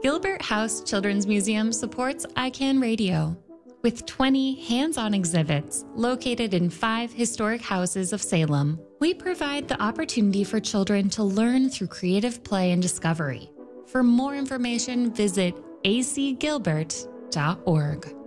Gilbert House Children's Museum supports ICANN Radio with 20 hands-on exhibits located in 5 historic houses of Salem. We provide the opportunity for children to learn through creative play and discovery. For more information, visit acgilbert.org.